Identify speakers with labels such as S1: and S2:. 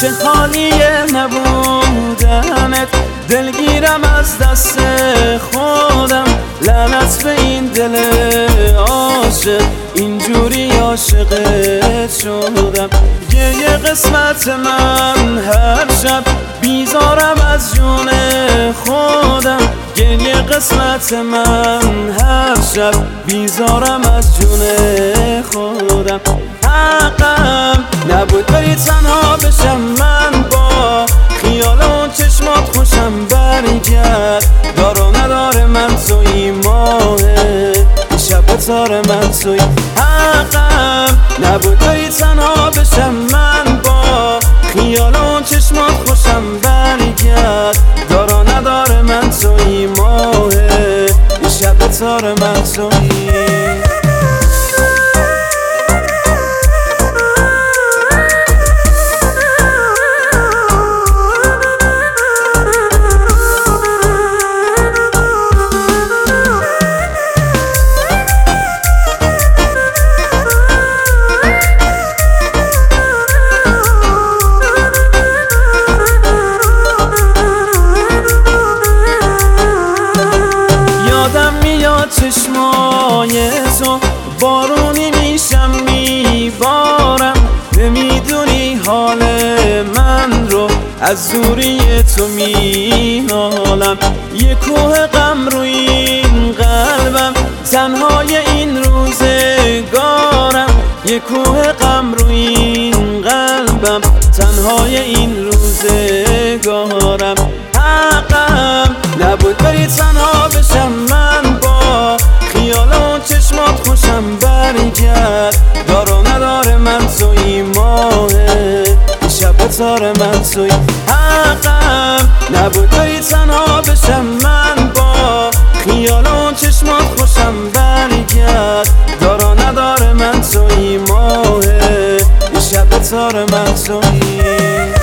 S1: چه حالیه نبودنت، دلگیرم از دست خودم. لعنت به این دل عاشق، اینجوری عاشقت شدم. یه قسمت من هر شب بیزارم از جون خودم. یه قسمت من هر شب بیزارم از جون خودم. حقم نبود بری تنها بشم، من با خیال اون چشمات خوشم برگرد. دار و نداره من توی ماهه، شب تار من توی. حقم نبود بری تنها بشم، من با خیال اون چشمات خوشم برگرد. دار و نداره من توی ماهه، شب تار من توی. چشمای تو بارونی میشم میبارم، نمیدونی حال من رو از دوری تو مینالم. یه کوه غم روی این قلبم، تنهای این روزگارم. یه کوه غم روی این قلبم، تنهای این روزگارم. حقم نبود بری تنها بشم، من با خیال اون چشمات خوشم برگرد. دار و نداره من توی ماهه، شب تار من توی. حقم نبود بری تنها بشم، من با خیال اون چشمات خوشم برگرد. دار و نداره من توی ماهه، شب تار من توی.